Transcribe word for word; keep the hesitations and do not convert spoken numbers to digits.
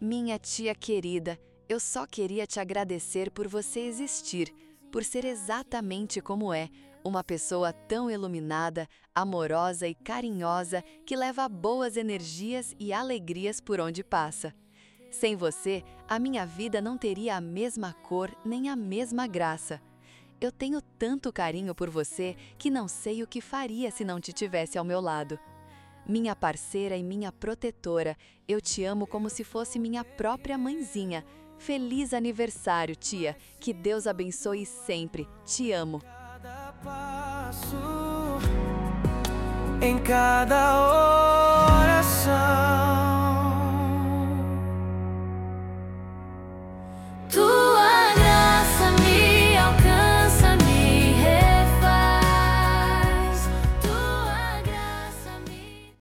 Minha tia querida, eu só queria te agradecer por você existir, por ser exatamente como é, uma pessoa tão iluminada, amorosa e carinhosa que leva boas energias e alegrias por onde passa. Sem você, a minha vida não teria a mesma cor nem a mesma graça. Eu tenho tanto carinho por você que não sei o que faria se não te tivesse ao meu lado. Minha parceira e minha protetora, eu te amo como se fosse minha própria mãezinha. Feliz aniversário, tia. Que Deus abençoe sempre. Te amo. Cada passo, em cada oração.